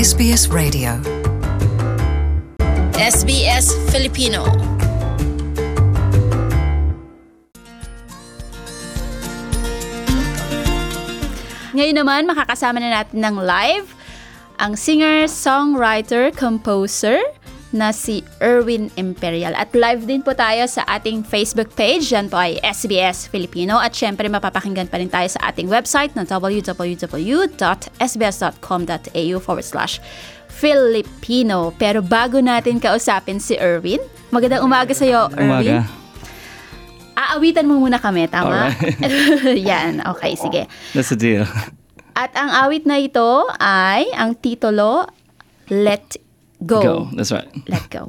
SBS Radio. SBS Filipino. Ngayon naman, makakasama na natin ng live ang singer, songwriter, composer na si Erwin Imperial. At live din po tayo sa ating Facebook page. Yan po ay SBS Filipino. At syempre, mapapakinggan pa rin tayo sa ating website na www.sbs.com.au/Filipino. Pero bago natin kausapin si Erwin, magandang umaga sa iyo, Erwin. Umaga. Aawitan mo muna kami, tama? Alright. Yan, okay, sige. That's the deal. At ang awit na ito ay, ang titulo, Let Go. That's right. Let Go.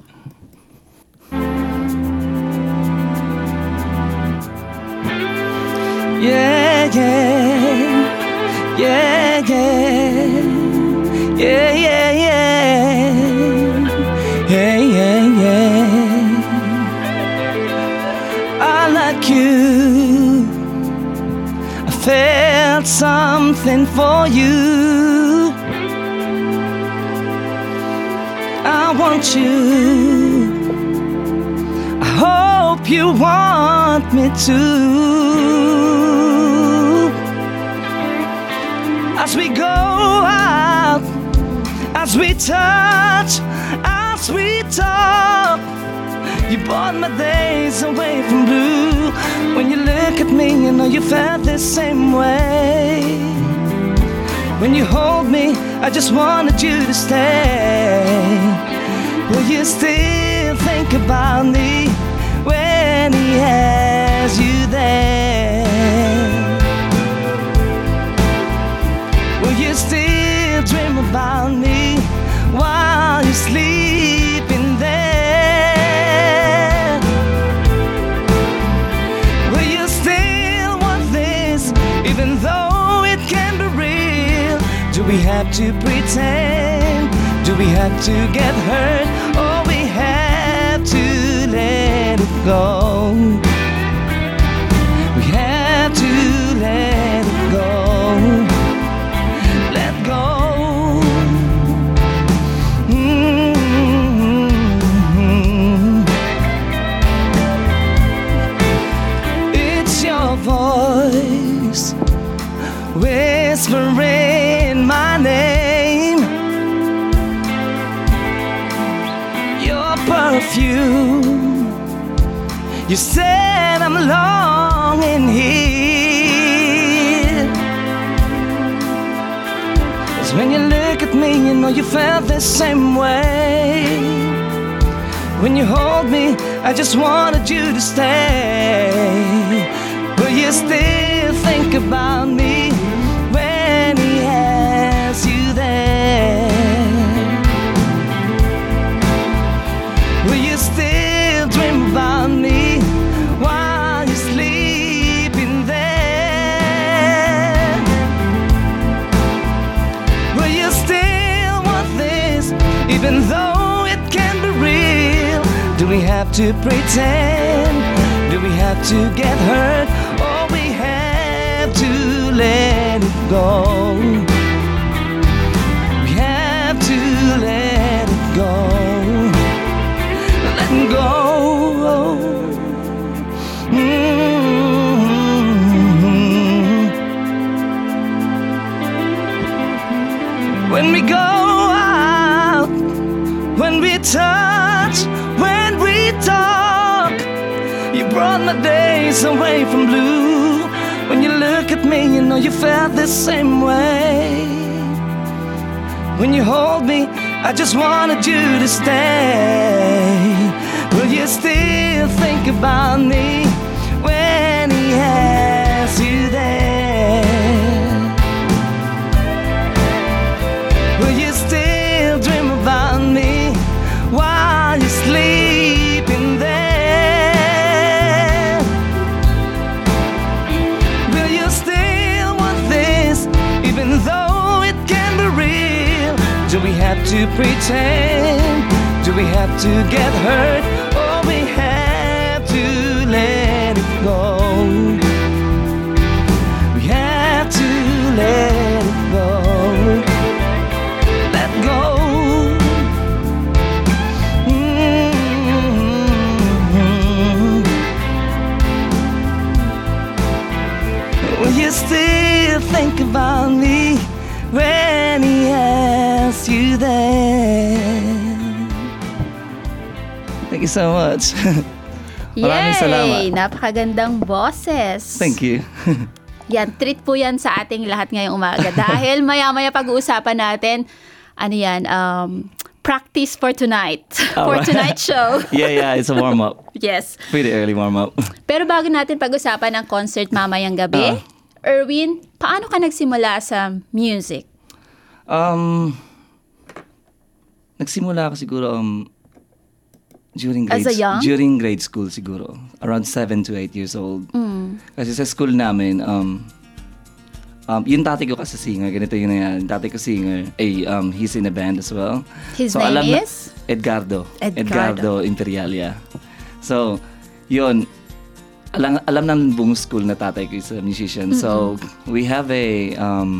Yeah, yeah. Yeah, yeah. Yeah, yeah, yeah. Yeah, yeah, yeah. I like you. I felt something for you. I want you. I hope you want me too. As we go out, as we touch, as we talk, you brought my days away from blue. When you look at me, you know you felt the same way. When you hold me, I just wanted you to stay. Will you still think about me when he has you there? Will you still dream about me while you're sleeping there? Will you still want this even though it can be real? Do we have to pretend? Do we have to get hurt? Or we have to let it go? We have to let it go. Let go. It's your voice whispering my name, your perfume. You said I'm longing here. 'Cause when you look at me, you know you felt the same way. When you hold me, I just wanted you to stay. Will you still think about me when he has you there? Will you still dream about me while you're sleeping there? Will you still want this even though it can be real? Do we have to pretend? Do we have to get hurt? Or we have to let it go? We have to let it go. Let go. When we go out, when we touch, when we talk, you brought my days away from blue. When you look at me, you know you felt the same way. When you hold me, I just wanted you to stay. Will you still think about me when he has you there? Will you still dream about me while you're sleeping there? Will you still want this even though it can be real? Do we have to pretend? Do we have to get hurt? Or we have to let it go? We have to let it go. Let go. miss you there. Thank you so much. Maraming salamat. Napakagandang boses. Thank you. Yan, treat po yan sa ating lahat ngayong umaga. Dahil maya-maya pag-uusapan natin, practice for tonight. For tonight's show. Yeah, it's a warm-up. Yes. Pretty early warm-up. Pero bago natin pag-usapan ang concert mamayang gabi, Erwin, paano ka nagsimula sa music? Nagsimula ako siguro during As a young? during grade school siguro. Around 7 to 8 years old. Kasi sa school namin, yung tati ko kasi singer, ganito yun na yan. Tati ko singer, he's in a band as well. His name is? Edgardo Imperialia. So, yun, alam ng buong school na tatay ko is a musician. So, we have a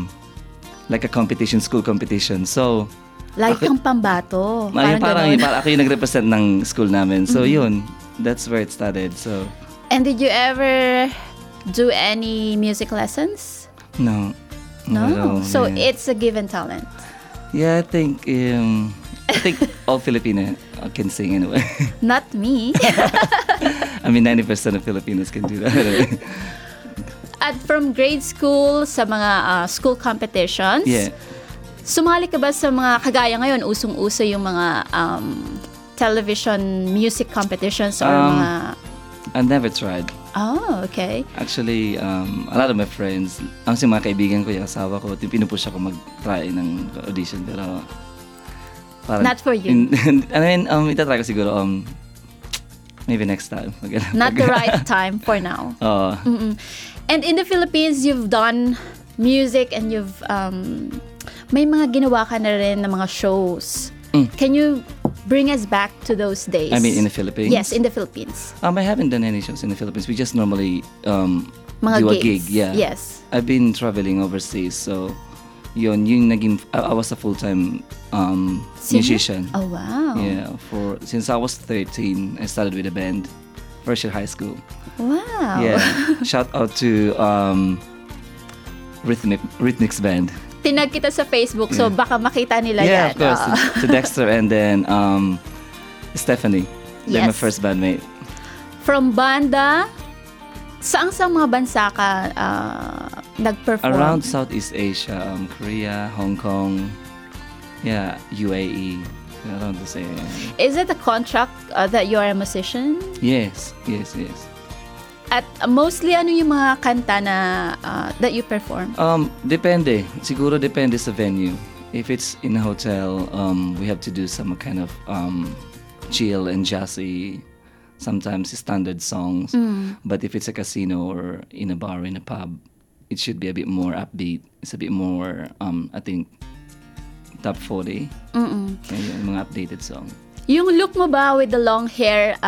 school competition. So, Like kang pambato. Parang ako yung nag-represent ng school namin. So, yun, that's where it started. So, and did you ever do any music lessons? No. So yeah. it's a given talent. Yeah, I think all Filipino can sing anyway. Not me. 90% of Filipinos can do that. At from grade school sa mga school competitions, Yeah. sumali ka ba sa mga kagaya ngayon, usong-uso yung mga television music competitions or mga... I never tried. Oh, okay. Actually, a lot of my friends, ang mga kaibigan ko, yung asawa ko, pinupush ako mag-try ng audition, pero parang, not for you. itatry ko siguro, maybe next time. Not the right time for now. And in the Philippines, you've done music and you've may mga ginawa ka na rin na mga shows. Can you bring us back to those days? I mean, in the Philippines? Yes, in the Philippines. I haven't done any shows in the Philippines. We just normally mga do a gigs. gig. Yeah. Yes. I've been traveling overseas, so yun naging, I was a full-time musician. Oh, wow. Yeah, since I was 13, I started with a band, first year high school. Wow. Yeah, shout out to Rhythmics Band. Tinag kita sa Facebook, so baka makita nila yan. Yeah, of course. To Dexter and then Stephanie. They're my Yes. first bandmate. From banda, saan sa mga bansa ka nag-perform? Around Southeast Asia, Korea, Hong Kong, UAE, around the same. Is it a contract that you're a musician? Yes. At mostly, ano yung mga kanta na that you perform? Depende. Siguro depende sa venue. If it's in a hotel, we have to do some kind of chill and jazzy, sometimes standard songs. But if it's a casino or in a bar or in a pub, it should be a bit more upbeat. It's a bit more, I think, top 40. Yung mga updated song. Yung look mo ba with the long hair,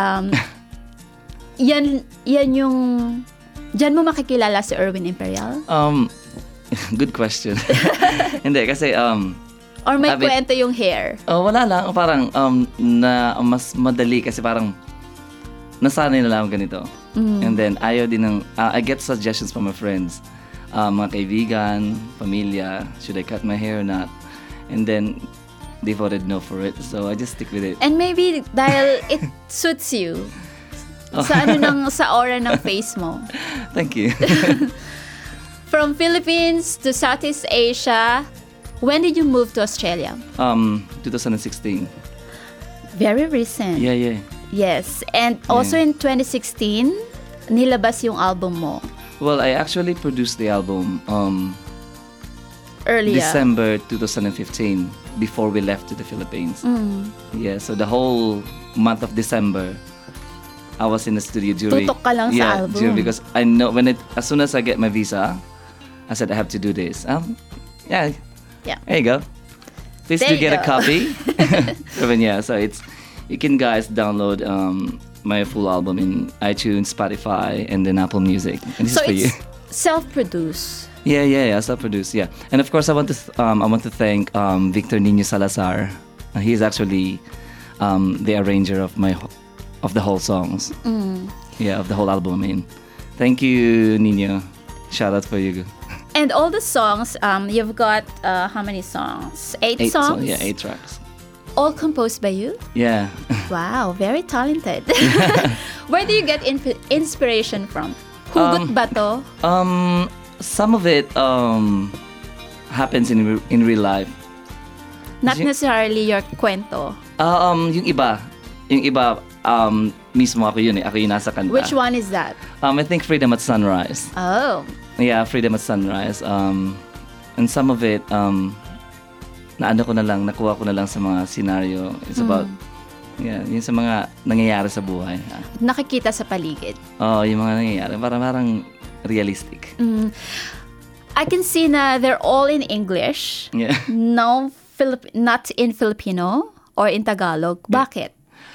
yan yung... Diyan mo makikilala si Erwin Imperial? Good question. Hindi, kasi... Or may kwento yung hair? Wala lang. Parang na mas madali kasi parang nasanay na lang ganito. And then, ayaw din ng... I get suggestions from my friends. Mga kaibigan, pamilya, should I cut my hair or not? And then, they voted no for it. So, I just stick with it. And maybe dahil it suits you. Sa aura ng face mo. Thank you. From Philippines to Southeast Asia, when did you move to Australia? 2016. Very recent. Yeah. Yes. And also in 2016, nilabas yung album mo. Well, I actually produced the album earlier. December 2015, before we left to the Philippines. Yeah, so the whole month of December, I was in the studio during... Tutok ka lang sa album. Because I know as soon as I get my visa, I said I have to do this. Yeah. There you go. Please There do get you a go. copy. So you can guys download my full album in iTunes, Spotify, and then Apple Music. And this So is for you. it's self-produced. Yeah, self-produced. Yeah, and of course I want to thank Victor Nino Salazar. He's actually the arranger of the whole songs. Yeah, of the whole album. I mean, thank you, Nino. Shout out for you. And all the songs, you've got how many songs? 8 songs? Yeah, 8 tracks. All composed by you? Yeah. Wow, very talented. Where do you get inspiration from? Hugot ba to? Some of it happens in real life. Not necessarily your kwento. Yung iba mismo ako yun eh. Ako yung nasa kanta. Which one is that? I think Freedom at Sunrise. Oh. Yeah, Freedom at Sunrise. And some of it, nakuha ko na lang sa mga scenario. It's about, yun sa mga nangyayari sa buhay. Nakikita sa paligid. Yung mga nangyayari. Parang realistic. I can see na they're all in English. Yeah. No, not in Filipino or in Tagalog. Bakit?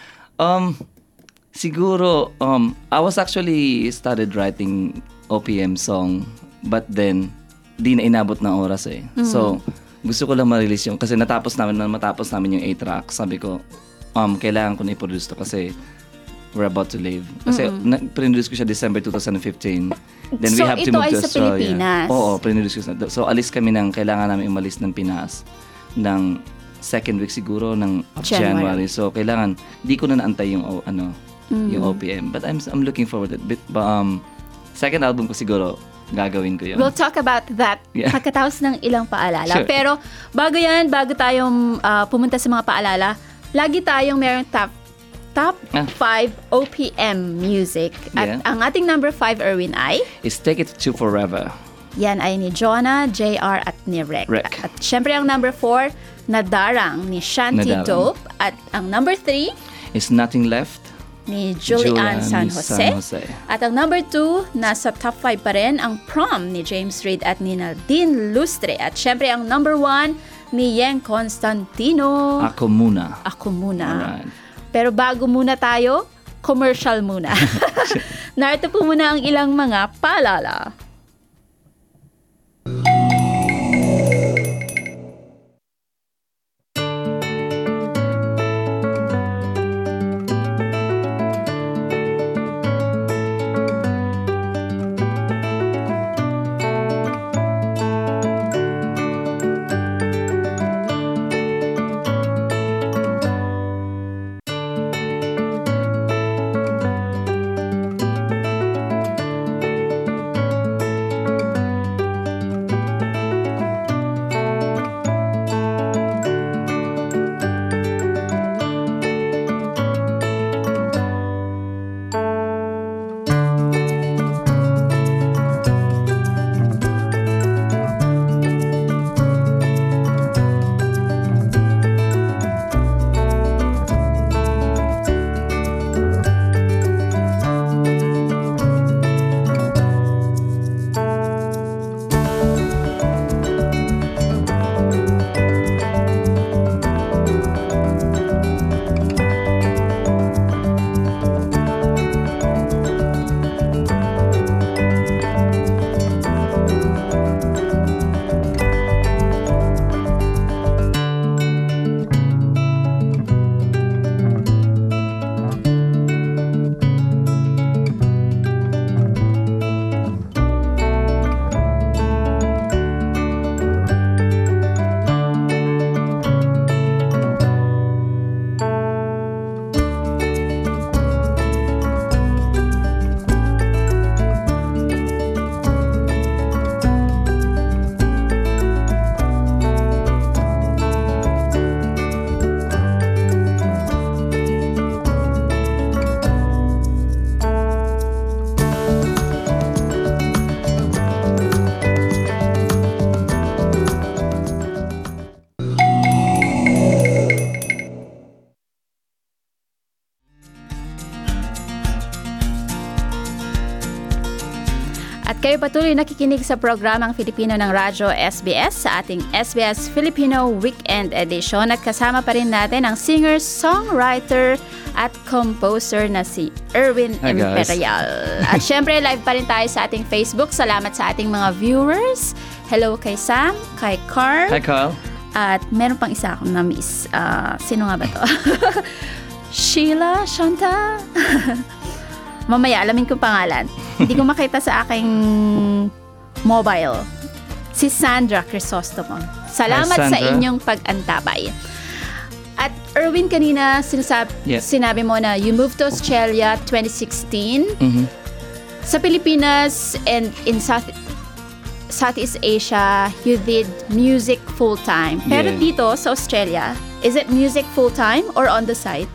Siguro, I was actually started writing OPM song, but then, di na inabot ng oras eh. So, gusto ko lang ma-release yung, kasi matapos namin yung 8 tracks, sabi ko, kailangan ko na i-produce to kasi we're about to leave. Kasi, produce ko siya December 2015. Then So, we have to ito move ay to sa Australia. Pilipinas? Oo, produce ko siya. So, alis kami kailangan namin umalis ng Pinas ng second week siguro ng January. So, kailangan, di ko na naantay yung yung OPM. But I'm looking forward to it. Second album ko siguro, gagawin ko yun. We'll talk about that pagkatapos ng ilang paalala. Sure. Pero bago tayong pumunta sa mga paalala, lagi tayong merong top 5 OPM music. At ang ating number 5, Erwin, ay? Is Take It to Forever. Yan ay ni Jonah, JR at ni Rek. At syempre ang number 4, Nadarang ni Shanty Dope. At ang number 3, Is Nothing Left ni Julian San Jose. At ang number 2, nasa top 5 pa rin, ang Prom ni James Reid at ni Nadine Lustre. At syempre ang number 1 ni Yeng Constantino. Ako Muna. Alright. Pero bago muna tayo, commercial muna. Narito po muna ang ilang mga paalala. Kayo patuloy nakikinig sa programang Filipino ng Radyo SBS sa ating SBS Filipino Weekend Edition at kasama pa rin natin ang singer, songwriter at composer na si Erwin Imperial. At syempre live pa rin tayo sa ating Facebook. Salamat sa ating mga viewers. Hello kay Sam, kay Carl. Hi Carl. At meron pang isa akong na-miss. Sino nga ba to? Sheila, Shanta. Mamaya, alamin ko pangalan. Hindi ko makita sa aking mobile. si Sandra Crisostomo. Salamat Hi, sa Sandra. inyong pag-antabay. At Erwin, kanina Yeah. sinabi mo na you moved to Australia 2016. Mhm. Sa Pilipinas and in Southeast Asia, you did music full-time. Pero Yeah. dito sa Australia, is it music full-time or on the side?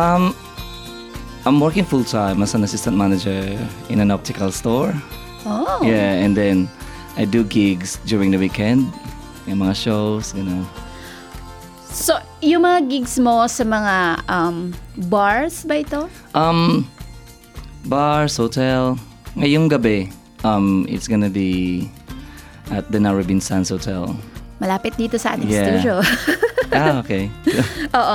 I'm working full-time as an assistant manager in an optical store. Oh. Yeah, and then I do gigs during the weekend. Yung mga shows, So, yung mga gigs mo sa mga bars ba ito? Bars, hotel. Ngayong gabi, it's gonna be at the Narrabeen Sands Hotel. Malapit dito sa ating Yeah. studio. Okay. Oo.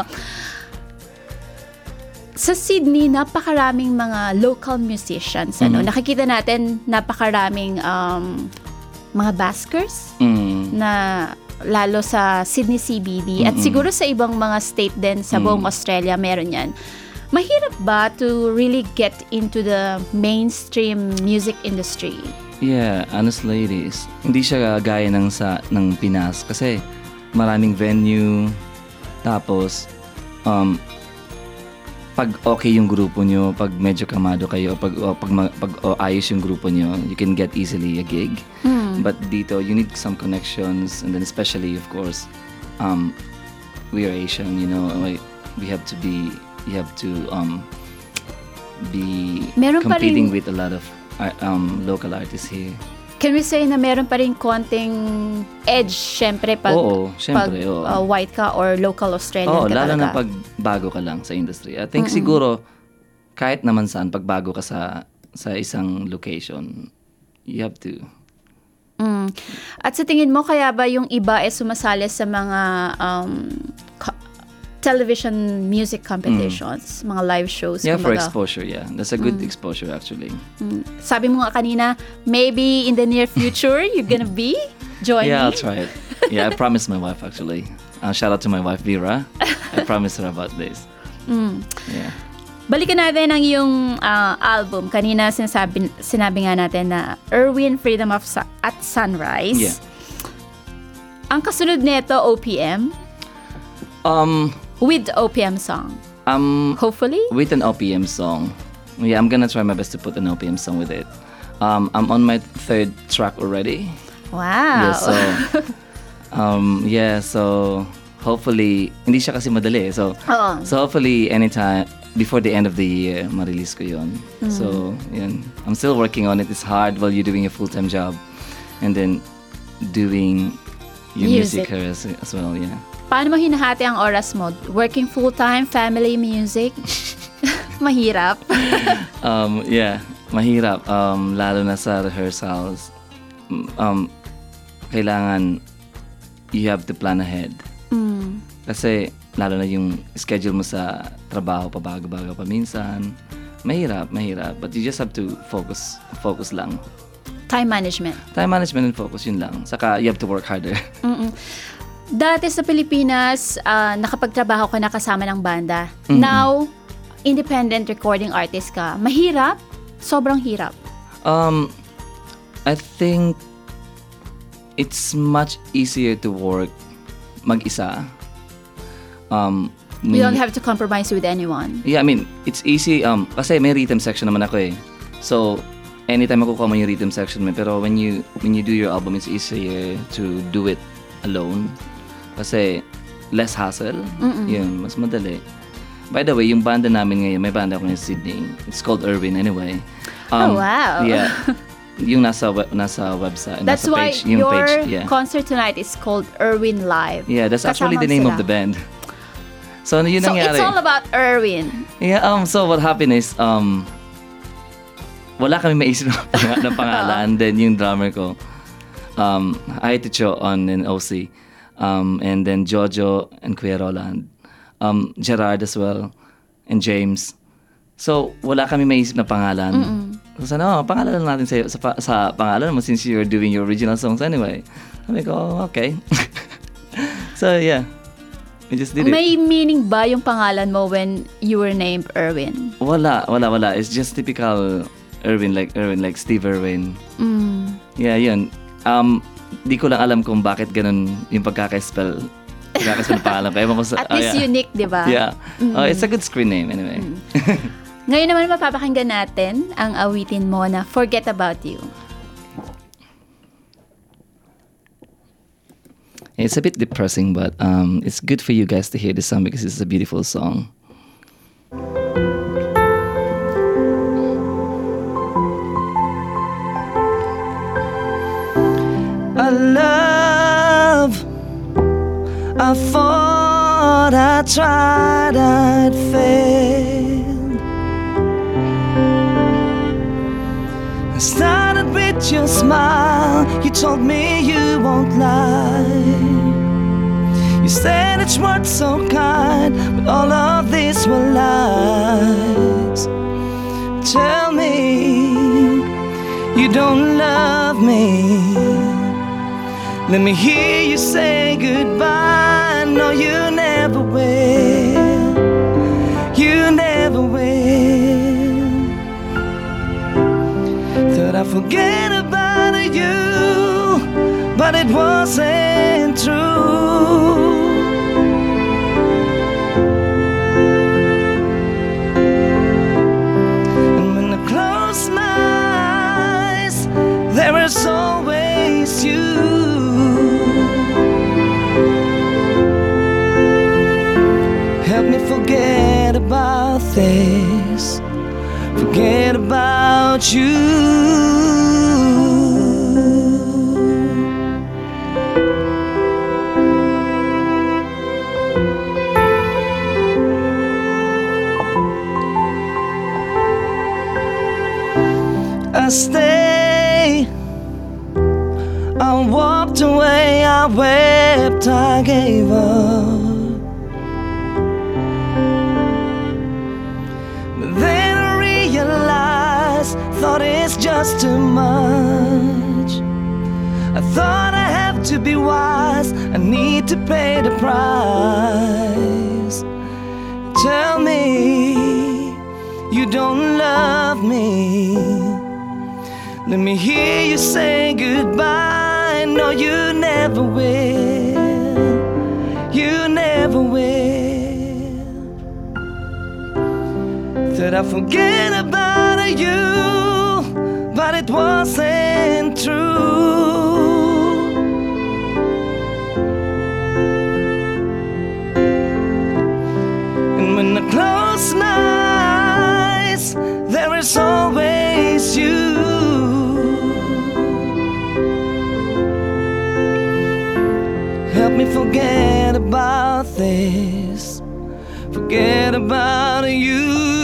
Sa Sydney, napakaraming mga local musicians. Nakikita natin napakaraming mga baskers na lalo sa Sydney CBD at siguro sa ibang mga state din sa buong Australia meron yan. Mahirap ba to really get into the mainstream music industry? Yeah, honestly it is. Hindi siya gaya ng Pinas kasi maraming venue, tapos pag okay yung grupo nyo, pag medyo kamado kayo, pag ayos yung grupo nyo, you can get easily a gig. But dito, you need some connections, and then especially, of course, we are Asian, like, you have to be Meron pa competing rin- with a lot of local artists here. Can we say na meron pa rin konting edge, syempre, pag, Oo, syempre, oo. white ka or local Australian Oo, ka lalo talaga? na pag bago ka lang sa industry. I think siguro, kahit naman saan, pag bago ka sa isang location, you have to. At sa tingin mo, kaya ba yung iba ay sumasali sa mga television music competitions, mga live shows? Yeah, for kumbaga? exposure, yeah. That's a good exposure actually. Sabi mo nga kanina, maybe in the near future, you're gonna be joining? Yeah, I'll try it. Yeah, I promised my wife actually. Shout out to my wife, Vera. I promised her about this. Yeah. Balikan natin ang iyong album. Kanina sinabi nga natin na Erwin Freedom at Sunrise. Yeah. Ang kasunod nito, OPM. With OPM song. Hopefully? With an OPM song. Yeah, I'm gonna try my best to put an OPM song with it. I'm on my 3rd track already. Wow. Yeah, so hopefully, hindi siya kasi madali. So hopefully anytime before the end of the year, ma-release ko yun. So, yun. I'm still working on it. It's hard while you're doing a full-time job and then doing your music career as well, yeah. Paano mo hinahati ang oras mo? Working full-time, family, music? Mahirap. Yeah, mahirap. Lalo na sa rehearsals. Kailangan you have to plan ahead. Kasi lalo na yung schedule mo sa trabaho, pabago-bago pa minsan. Mahirap. But you just have to focus lang. Time management. Time management and focus, yun lang. Saka you have to work harder. Dati sa Pilipinas, nakapagtrabaho ka na kasama ng banda. Now, independent recording artist ka. Mahirap? Sobrang hirap. I think it's much easier to work mag-isa. You don't have to compromise with anyone. Yeah, I mean, it's easy. Kasi may rhythm section naman ako eh. So, anytime makukuha mo yung rhythm section mo. Pero when you do your album, it's easier to do it alone. Kasi less hassle. Yun, mas madali. By the way, yung banda namin ngayon, may banda ako ngayon sa Sydney. It's called Erwin anyway. Oh, wow. Yeah. Yung nasa website. That's nasa why page, yung your page, yeah. concert tonight is called Erwin Live. Yeah, that's actually the Kasama name sila. of the band. So, ano yun So, nangyari? it's all about Erwin. Yeah, so what happened is, wala kami maisip ng pangalan. Then yung drummer ko, I had to show on an OC. And then Jojo and Kuya Roland. Gerard as well. And James. So, wala kami maisip na pangalan. So, pangalan lang natin sa pangalan mo since you're doing your original songs anyway. Sabi ko, okay. So, yeah. We just did it. May meaning ba yung pangalan mo when you were named Erwin? Wala. It's just typical Erwin, like Steve Irwin. Yeah, yun. di ko lang alam kung bakit ganun yung pagkaka-spell ng pangalan ko. Ewan ko At least unique, di ba? Yeah. It's a good screen name anyway. Ngayon naman mapapakinggan natin ang awitin mo na Forget About You. It's a bit depressing, but it's good for you guys to hear this song because it's a beautiful song. I love, I thought I tried, I'd failed. I started with your smile, you told me you won't lie. You said it's words so kind, but all of these were lies. Tell me you don't love me. Let me hear you say goodbye. No, you never will. You never will. Thought I forget about you, but it wasn't true. And when I close my eyes, there is always you. Help me forget about this, forget about you. I stayed, I walked away, I wept, I gave up. Thought it's just too much. I thought I have to be wise, I need to pay the price. Tell me you don't love me. Let me hear you say goodbye. No, you never will. You never will. Thought I forget about you, but it wasn't true. And when I close my eyes, there is always you. Help me forget about this, forget about you.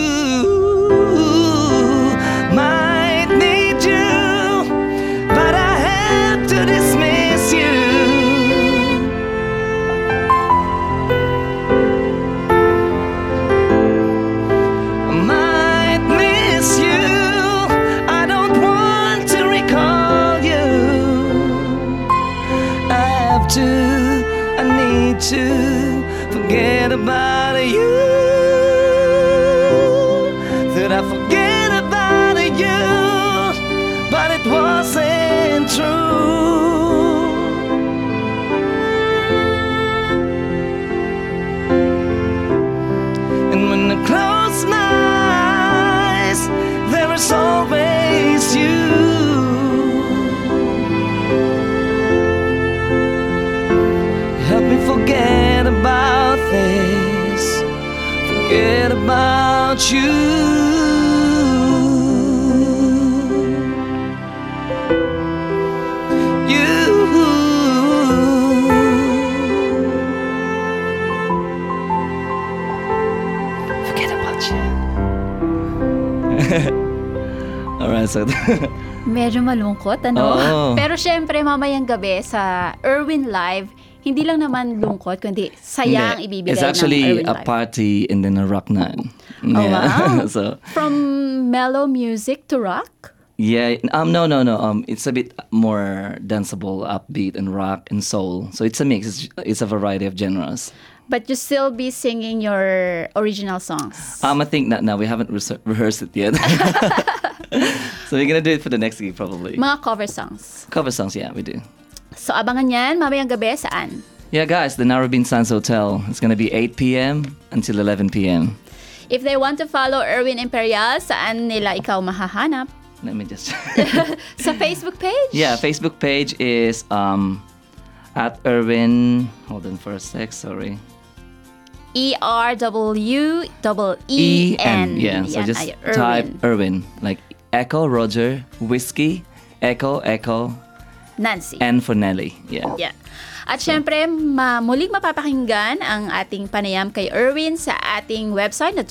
Might need you, but I have to dismiss you. I might miss you, I don't want to recall you. I have to, I need to forget about you. That I forget about you, but it wasn't true. And when I close my eyes, there is always you. Help me forget about this, forget about you. Alright, so Medyo malungkot, ano? Oo. Pero syempre, mamayang gabi sa Erwin Live, hindi lang naman lungkot, kundi saya ang ibibigay it's ng actually Erwin a Live. party and then a rock night. Oh, wow. So From mellow music to rock? yeah, no. It's a bit more danceable, upbeat, and rock and soul. So it's a mix. It's a variety of genres. But you still be singing your original songs? I think that now we haven't rehearsed it yet. So we're gonna do it for the next gig probably. Mga cover songs? Cover songs, yeah, we do. So abangan yan mamayang gabi saan? Yeah, guys, the Narrabeen Sands Hotel. It's gonna be 8 p.m. until 11 p.m. If they want to follow Erwin Imperial, saan nila ikaw mahahanap? Let me just... Sa Facebook page? Yeah, Facebook page is at Erwin... Hold on for a sec, sorry. ERWEEN. Yeah, so Yan just ay type Erwin. Like Echo, Roger, Whiskey, Echo, Nancy. N for Nelly. Yeah. Yeah. At syempre, muling mapapakinggan ang ating panayam kay Erwin sa ating website na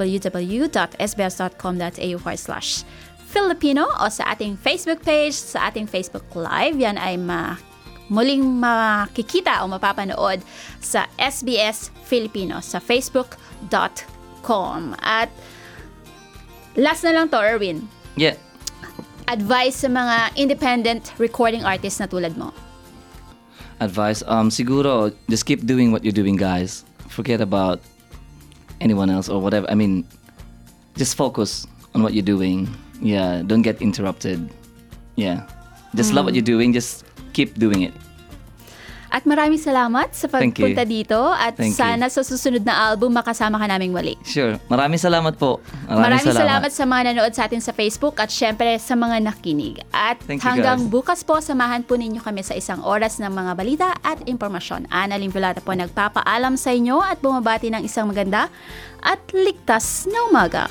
www.sbs.com.au/Filipino o sa ating Facebook page, sa ating Facebook Live. Yan ay muling makikita o mapapanood sa SBS Filipino sa facebook.com. At last na lang to, Erwin. Yeah. Advice sa mga independent recording artists na tulad mo. Advice, siguro, just keep doing what you're doing, guys. Forget about anyone else or whatever. I mean, just focus on what you're doing. Yeah, don't get interrupted. Yeah. Just love what you're doing. Just keep doing it. At maraming salamat sa pagpunta dito at Thank sana sa susunod na album makasama ka naming muli. Sure. Maraming salamat po. Maraming salamat sa mga nanood sa atin sa Facebook at syempre sa mga nakinig. At Thank you, hanggang guys. bukas po, samahan po ninyo kami sa isang oras ng mga balita at impormasyon. Ana Limpiolata po nagpapaalam sa inyo at bumabati ng isang maganda at ligtas na umaga.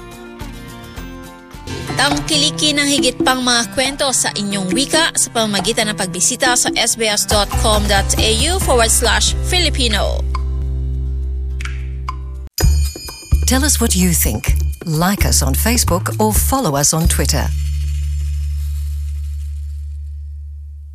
Tangkilikin ng higit pang mga kwento sa inyong wika sa pamamagitan ng pagbisita sa sbs.com.au/Filipino. Tell us what you think. Like us on Facebook or follow us on Twitter.